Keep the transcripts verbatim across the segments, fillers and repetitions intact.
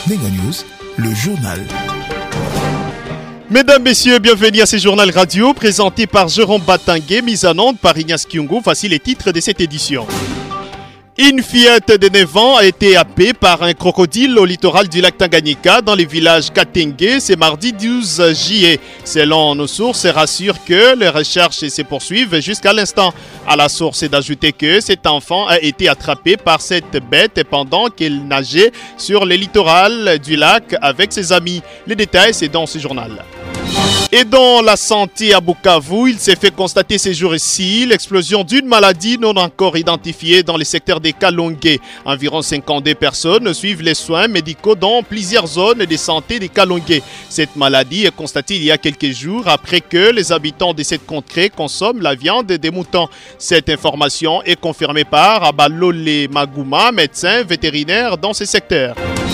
Ndenga News, le journal. Mesdames, Messieurs, bienvenue à ce journal radio présenté par Jérôme Batangué, mis en onde par Ignace Kyungu. Voici les titres de cette édition. Une fillette de neuf ans a été happée par un crocodile au littoral du lac Tanganyika dans le village Katenge ce mardi douze juillet. Selon nos sources, rassurent que les recherches se poursuivent jusqu'à l'instant. À la source d'ajouter que cet enfant a été attrapé par cette bête pendant qu'il nageait sur le littoral du lac avec ses amis. Les détails, c'est dans ce journal. Et dans la santé à Bukavu, il s'est fait constater ces jours-ci l'explosion d'une maladie non encore identifiée dans le secteur des Kalongué. Environ cinquante-deux personnes suivent les soins médicaux dans plusieurs zones de santé des Kalongué. Cette maladie est constatée il y a quelques jours après que les habitants de cette contrée consomment la viande des moutons. Cette information est confirmée par Abalole Maguma, médecin vétérinaire dans ce secteur.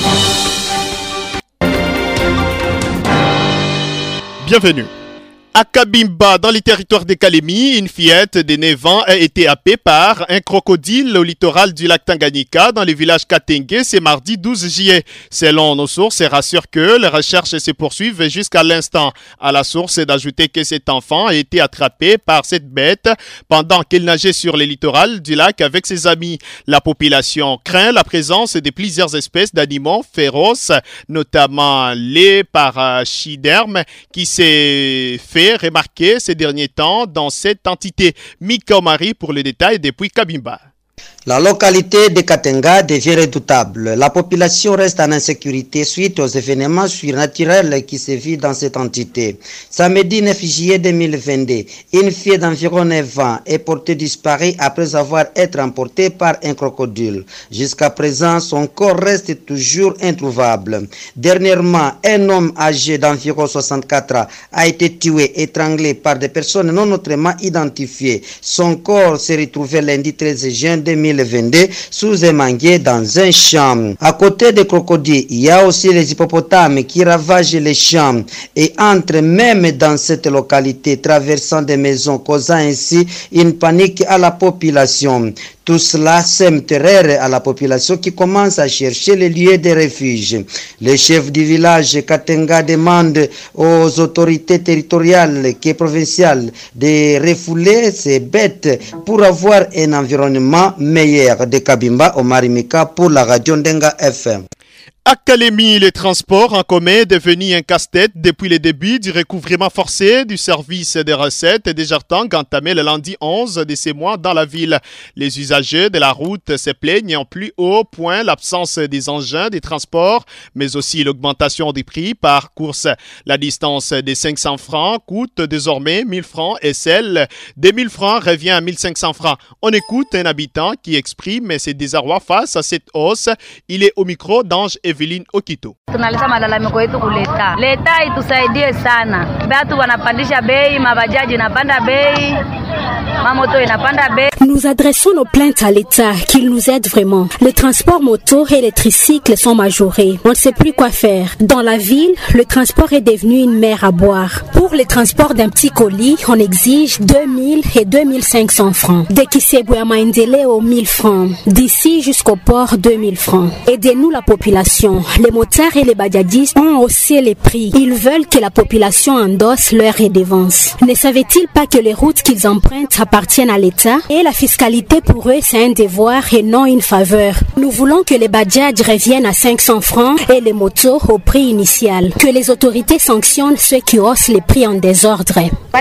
Bienvenue. À Kabimba, dans les territoires de Kalemi, une fillette de neuf ans a été happée par un crocodile au littoral du lac Tanganyika dans le village Katenge ce mardi douze juillet. Selon nos sources, rassurent que les recherches se poursuivent jusqu'à l'instant. À la source, d'ajouter que cet enfant a été attrapé par cette bête pendant qu'il nageait sur le littoral du lac avec ses amis. La population craint la présence de plusieurs espèces d'animaux féroces, notamment les parachidermes, qui s'est fait remarqué ces derniers temps dans cette entité. Mika Omari pour le détail depuis Kabimba. La localité de Katenga devient redoutable. La population reste en insécurité suite aux événements surnaturels qui se vivent dans cette entité. Samedi neuf juillet deux mille vingt-deux, une fille d'environ neuf ans est portée disparue après avoir été emportée par un crocodile. Jusqu'à présent, son corps reste toujours introuvable. Dernièrement, un homme âgé d'environ soixante-quatre ans a été tué, étranglé par des personnes non autrement identifiées. Son corps s'est retrouvé lundi treize juin deux mille vingt-deux sous un manguier dans un champ. À côté des crocodiles, il y a aussi les hippopotames qui ravagent les champs et entrent même dans cette localité, traversant des maisons, causant ainsi une panique à la population. Tout cela sème terreur à la population qui commence à chercher les lieux de refuge. Le chef du village Katenga demande aux autorités territoriales et provinciales de refouler ces bêtes pour avoir un environnement meilleur. De Kabimba, Omar Mika pour la radio Ndenga F M. À Kalemi, le transport en commun est devenu un casse-tête depuis le début du recouvrement forcé du service des recettes et des jartans entamé le lundi onze de ce mois dans la ville. Les usagers de la route se plaignent en plus haut point l'absence des engins de transport, mais aussi l'augmentation des prix par course. La distance des cinq cents francs coûte désormais mille francs et celle des mille francs revient à mille cinq cents francs. On écoute un habitant qui exprime ses désarrois face à cette hausse. Il est au micro d'Ange Eveline Okito. Tunaleta malalamiko yetu kuleta. Leta itusaidie sana. Watu wanapandisha bei, mabajaji inapanda bei, mamoto inapanda bei. Nous adressons nos plaintes à l'État, qu'il nous aide vraiment. Les transports moto et les tricycles sont majorés. On ne sait plus quoi faire. Dans la ville, le transport est devenu une mer à boire. Pour les transports d'un petit colis, on exige deux mille et deux mille cinq cents francs. Dès Kisebwe à Maindele aux mille francs. D'ici jusqu'au port, deux mille francs. Aidez-nous la population. Les motards et les badiadistes ont haussé les prix. Ils veulent que la population endosse leurs redevances. Ne savaient-ils pas que les routes qu'ils empruntent appartiennent à l'État? Et la fiscalité pour eux, c'est un devoir et non une faveur. Nous voulons que les badjadj reviennent à cinq cents francs et les motos au prix initial. Que les autorités sanctionnent ceux qui haussent les prix en désordre.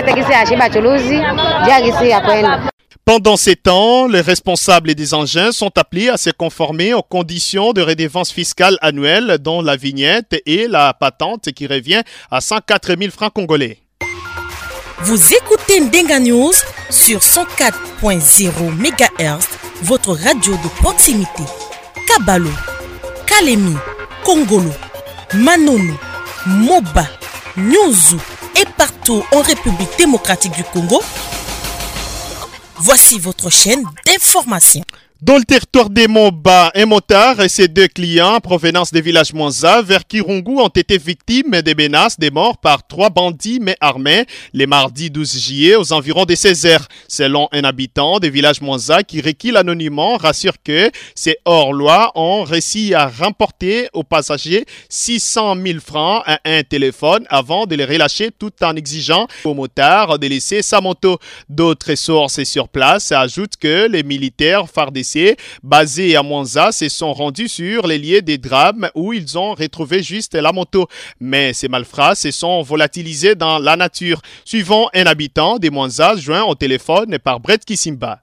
Pendant ces temps, les responsables des engins sont appelés à se conformer aux conditions de redevance fiscale annuelle dont la vignette et la patente qui revient à cent quatre mille francs congolais. Vous écoutez Ndenga News sur cent quatre point zéro mégahertz, votre radio de proximité. Kabalo, Kalemi, Kongolo, Manono, Moba, Nyuzu et partout en République démocratique du Congo. Voici votre chaîne d'information. Dans le territoire des Monts-Bas, un motard et ses deux clients en provenance des villages Mwanza vers Kirungu ont été victimes des menaces des morts par trois bandits mais armés les mardis douze juillet aux environs des seize heures. Selon un habitant des villages Mwanza qui requit l'anonymat, rassure que ces hors-loi ont réussi à remporter aux passagers six cent mille francs à un téléphone avant de les relâcher tout en exigeant au motard de laisser sa moto. D'autres sources sur place ajoutent que les militaires F A R D C basés à Mwanza se sont rendus sur les lieux des drames où ils ont retrouvé juste la moto. Mais ces malfrats se sont volatilisés dans la nature. Suivant un habitant des Mwanza joint au téléphone par Brett Kisimba.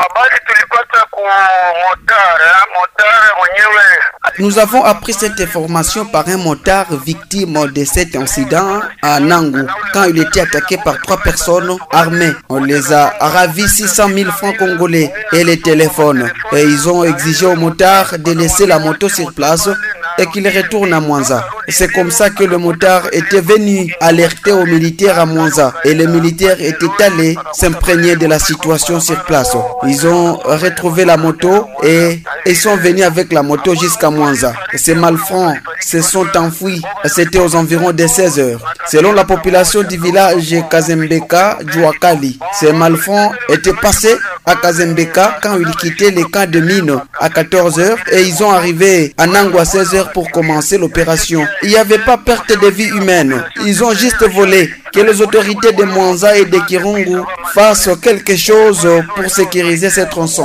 Nous avons appris cette information par un motard victime de cet incident à Nangu quand il était attaqué par trois personnes armées. On les a ravis six cent mille francs congolais et les téléphones. Et ils ont exigé au motard de laisser la moto sur place et qu'il retourne à Mwanza. C'est comme ça que le motard était venu alerter aux militaires à Mwanza et les militaires étaient allés s'imprégner de la situation sur place. Ils ont retrouvé la moto et ils sont venus avec la moto jusqu'à Mwanza. Ces malfrats se sont enfouis. C'était aux environs de seize heures. Selon la population du village Kazembeka Djouakali, ces malfrats étaient passés à Kazembeka quand ils quittaient les camps de mine à quatorze heures et ils ont arrivé à Nangu à seize heures pour commencer l'opération. Il n'y avait pas perte de vie humaine. Ils ont juste volé. Que les autorités de Mwanza et de Kirungu fassent quelque chose pour sécuriser ces tronçons.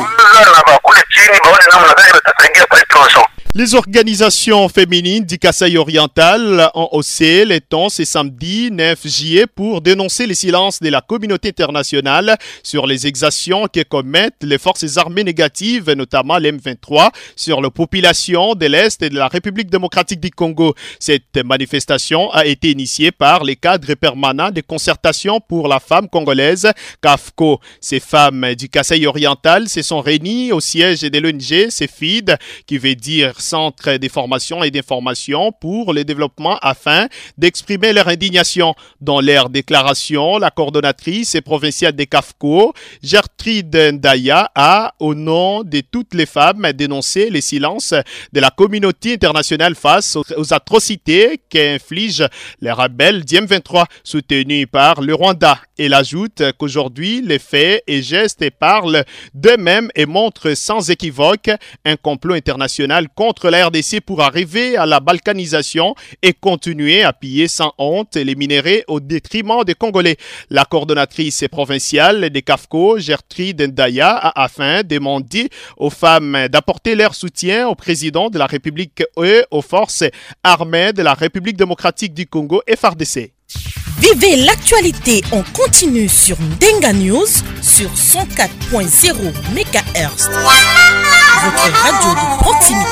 Les organisations féminines du Kasaï oriental ont haussé les tons ce samedi neuf juillet pour dénoncer le silence de la communauté internationale sur les exactions que commettent les forces armées négatives, notamment l'M vingt-trois, sur la population de l'Est et de la République démocratique du Congo. Cette manifestation a été initiée par les cadres permanents de concertation pour la femme congolaise, C A F C O. Ces femmes du Kasaï oriental se sont réunies au siège de l'O N G CEFID, qui veut dire Centre des formations et d'information pour le développement, afin d'exprimer leur indignation. Dans leur déclaration, la coordonnatrice provinciale des C A F C O, Gertrude Ndaya, a, au nom de toutes les femmes, dénoncé le silence de la communauté internationale face aux, aux atrocités qu'infligent les rebelles du M vingt-trois, soutenus par le Rwanda. Elle ajoute qu'aujourd'hui, les faits et gestes parlent d'eux-mêmes et montrent sans équivoque un complot international contre la R D C pour arriver à la balkanisation et continuer à piller sans honte les minéraux au détriment des Congolais. La coordonnatrice provinciale des C A F C O, Gertrude Ndaya, a afin demandé aux femmes d'apporter leur soutien au président de la République et aux forces armées de la République démocratique du Congo, F A R D C. Vivez l'actualité en continu sur Ndenga News sur cent quatre point zéro mégahertz. Votre radio de proximité.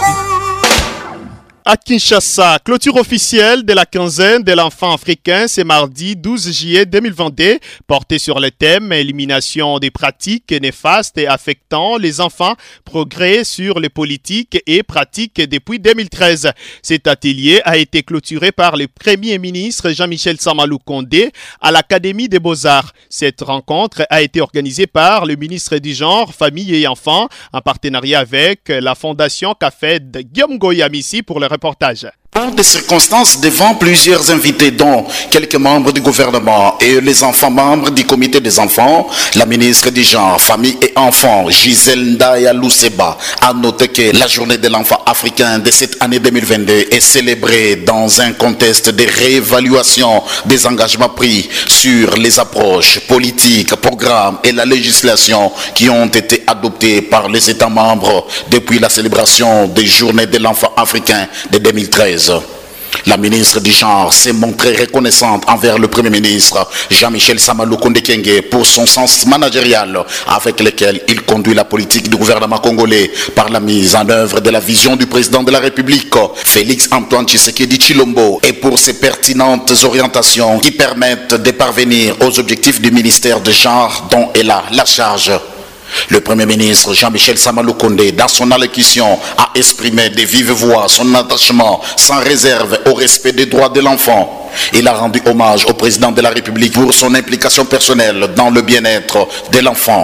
À Kinshasa, clôture officielle de la quinzaine de l'enfant africain, c'est mardi douze juillet deux mille vingt-deux, porté sur le thème élimination des pratiques néfastes et affectant les enfants, progrès sur les politiques et pratiques depuis deux mille treize. Cet atelier a été clôturé par le Premier ministre Jean-Michel Samalou Kondé à l'Académie des Beaux-Arts. Cette rencontre a été organisée par le ministre du Genre, Famille et Enfants en partenariat avec la Fondation Cafed Guillaume Goyamissi pour le reportage. Par des circonstances devant plusieurs invités, dont quelques membres du gouvernement et les enfants membres du comité des enfants, la ministre du Genre, Famille et Enfants, Gisèle Ndaya Luseba, a noté que la journée de l'enfant africain de cette année deux mille vingt-deux est célébrée dans un contexte de réévaluation des engagements pris sur les approches politiques, programmes et la législation qui ont été adoptés par les États membres depuis la célébration des journées de l'enfant africain de deux mille treize. La ministre du Genre s'est montrée reconnaissante envers le Premier ministre Jean-Michel Samalou Kondé pour son sens managérial avec lequel il conduit la politique du gouvernement congolais par la mise en œuvre de la vision du président de la République, Félix Antoine Tshisekedi Tshilombo, et pour ses pertinentes orientations qui permettent de parvenir aux objectifs du ministère du Genre dont elle a la charge. Le Premier ministre Jean-Michel Samalou Kondé, dans son allocution, a exprimé de vive voix son attachement sans réserve au respect des droits de l'enfant. Il a rendu hommage au président de la République pour son implication personnelle dans le bien-être de l'enfant.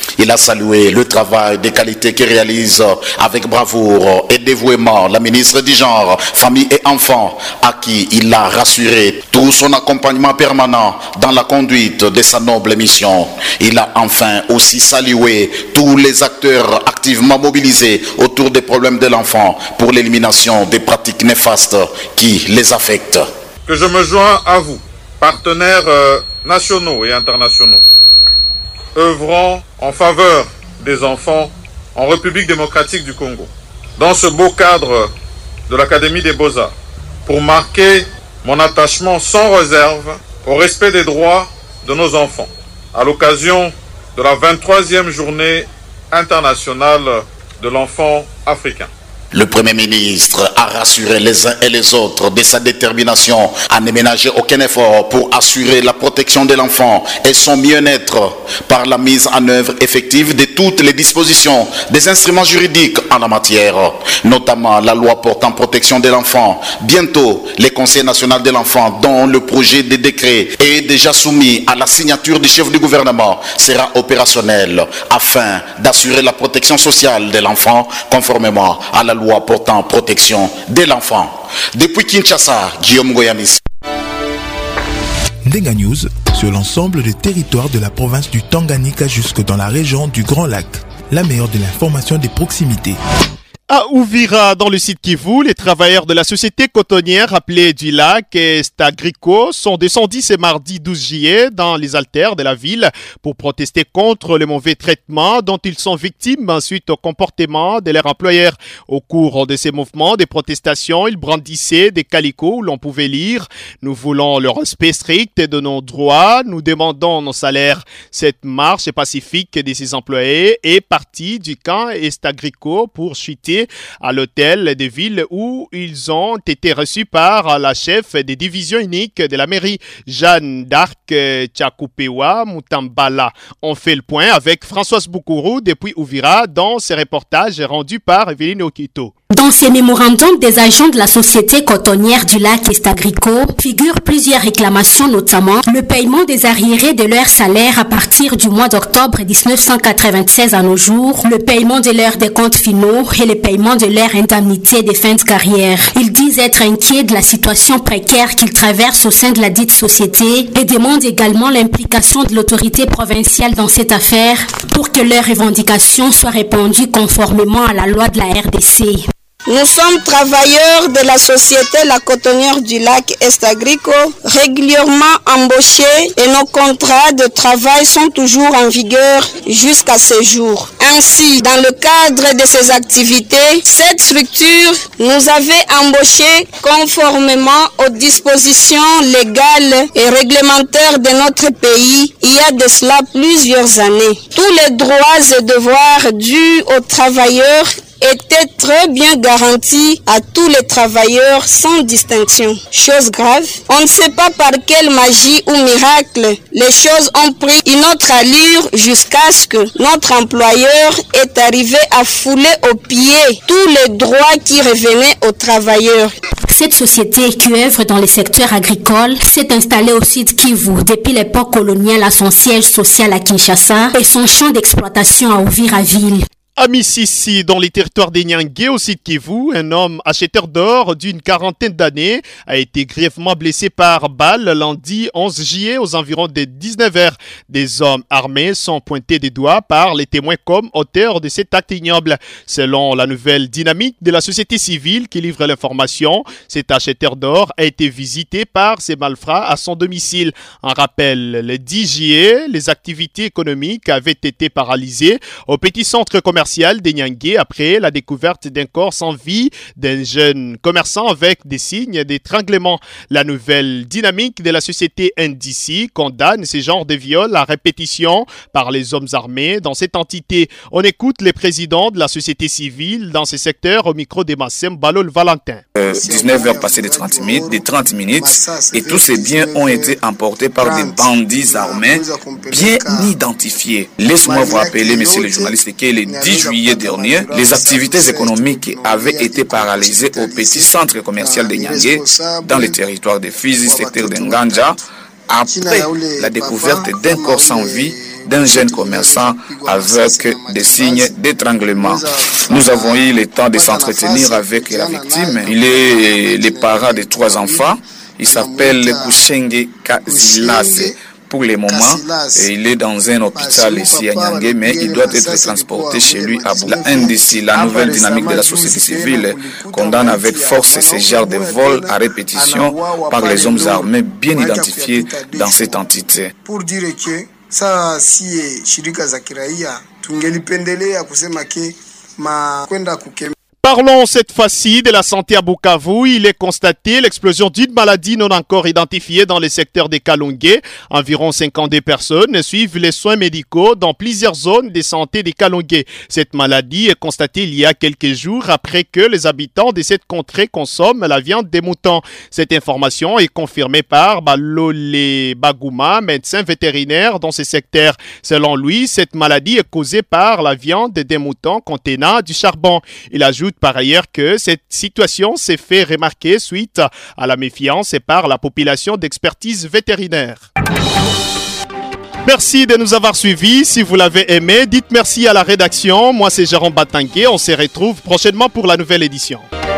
Il a salué le travail des qualités que réalise avec bravoure et dévouement la ministre du Genre, Famille et Enfants, à qui il a rassuré tout son accompagnement permanent dans la conduite de sa noble mission. Il a enfin aussi salué tous les acteurs activement mobilisés autour des problèmes de l'enfant pour l'élimination des pratiques néfastes qui les affectent. Que je me joins à vous, partenaires euh, nationaux et internationaux, œuvrant en faveur des enfants en République démocratique du Congo, dans ce beau cadre de l'Académie des Beaux-Arts, pour marquer mon attachement sans réserve au respect des droits de nos enfants, à l'occasion de la vingt-troisième journée internationale de l'enfant africain. Le Premier ministre a rassuré les uns et les autres de sa détermination à ne ménager aucun effort pour assurer la protection de l'enfant et son bien-être par la mise en œuvre effective de toutes les dispositions des instruments juridiques en la matière, notamment la loi portant protection de l'enfant. Bientôt, le Conseil national de l'enfant, dont le projet de décret est déjà soumis à la signature du chef du gouvernement, sera opérationnel afin d'assurer la protection sociale de l'enfant conformément à la loi loi portant protection de l'enfant. Depuis Kinshasa, Guillaume Goyamis. Ndenga News sur l'ensemble des territoires de la province du Tanganyika jusque dans la région du Grand Lac. La meilleure de l'information des proximités. À Uvira, dans le site Kivu, les travailleurs de la société cotonnière appelée du lac Estagrico sont descendus ce mardi douze juillet dans les haltères de la ville pour protester contre le mauvais traitement dont ils sont victimes suite au comportement de leur employeur. Au cours de ces mouvements de protestation, ils brandissaient des calicots où l'on pouvait lire « Nous voulons le respect strict de nos droits, nous demandons nos salaires ». Cette marche pacifique de ces employés est partie du camp Estagrico pour chuter à l'hôtel de ville où ils ont été reçus par la chef des divisions uniques de la mairie, Jeanne d'Arc Tchakupewa Mutambala. On fait le point avec Françoise Boukourou depuis Uvira dans ce reportage rendu par Evelyne Okito. Dans ces mémorandums des agents de la société cotonnière du lac Estagrico figurent plusieurs réclamations, notamment le paiement des arriérés de leur salaire à partir du mois d'octobre mille neuf cent quatre-vingt-seize à nos jours, le paiement de leurs décomptes finaux et le paiement de leur indemnité de fin de carrière. Ils disent être inquiets de la situation précaire qu'ils traversent au sein de la dite société et demandent également l'implication de l'autorité provinciale dans cette affaire pour que leurs revendications soient répondues conformément à la loi de la R D C. Nous sommes travailleurs de la société La Cotonnière du Lac Estagrico, régulièrement embauchés et nos contrats de travail sont toujours en vigueur jusqu'à ce jour. Ainsi, dans le cadre de ces activités, cette structure nous avait embauchés conformément aux dispositions légales et réglementaires de notre pays il y a de cela plusieurs années. Tous les droits et devoirs dus aux travailleurs était très bien garantie à tous les travailleurs sans distinction. Chose grave, on ne sait pas par quelle magie ou miracle les choses ont pris une autre allure jusqu'à ce que notre employeur est arrivé à fouler aux pieds tous les droits qui revenaient aux travailleurs. Cette société qui œuvre dans le secteur agricole s'est installée au site Kivu depuis l'époque coloniale à son siège social à Kinshasa et son champ d'exploitation à Uvira-Ville. À Mississi, dans les territoires des Nyangé, au site Kivu, un homme acheteur d'or d'une quarantaine d'années a été grièvement blessé par balle lundi onze juillet aux environs de dix-neuf heures. Des hommes armés sont pointés des doigts par les témoins comme auteurs de cet acte ignoble. Selon la nouvelle dynamique de la société civile qui livre l'information, cet acheteur d'or a été visité par ces malfrats à son domicile. En rappel, le dix juillet, les activités économiques avaient été paralysées au petit centre commercial des Nyangé après la découverte d'un corps sans vie d'un jeune commerçant avec des signes d'étranglement. La nouvelle dynamique de la société N D C condamne ce genre de viol à répétition par les hommes armés dans cette entité. On écoute les présidents de la société civile dans ce secteur au micro de Massem Balol Valentin. Euh, dix-neuf heures passées de trente minutes, de trente minutes et tous ces biens ont été emportés par des bandits armés bien identifiés. Laisse-moi vous rappeler, monsieur le journaliste, que les dix juillet dernier, les activités économiques avaient été paralysées au petit centre commercial de Nyangé, dans le territoire de Fizi, secteur de Nganja, après la découverte d'un corps sans vie d'un jeune commerçant avec des signes d'étranglement. Nous avons eu le temps de s'entretenir avec la victime. Il est le parent de trois enfants. Il s'appelle Kushenge Kazilase. Pour le moment, il est dans un hôpital ici à Nyangé, mais il doit être transporté chez lui à Boula. La N D C, la nouvelle dynamique de la société civile, condamne avec force ce genre de vol à répétition par les hommes armés bien identifiés dans cette entité. Pour dire que ça, si shirika za kiraia tungelipendelea kusema ke ma kwenda kukemea. Parlons cette fois-ci de la santé à Bukavu. Il est constaté l'explosion d'une maladie non encore identifiée dans le secteur de Kalongué. Environ cinquante personnes suivent les soins médicaux dans plusieurs zones de santé de Kalongué. Cette maladie est constatée il y a quelques jours après que les habitants de cette contrée consomment la viande des moutons. Cette information est confirmée par Balole Bagouma, médecin vétérinaire dans ce secteur. Selon lui, cette maladie est causée par la viande des moutons contenant du charbon. Il ajoute par ailleurs que cette situation s'est fait remarquer suite à la méfiance et par la population d'expertise vétérinaire. Merci de nous avoir suivis. Si vous l'avez aimé, dites merci à la rédaction. Moi, c'est Jérôme Batangué. On se retrouve prochainement pour la nouvelle édition.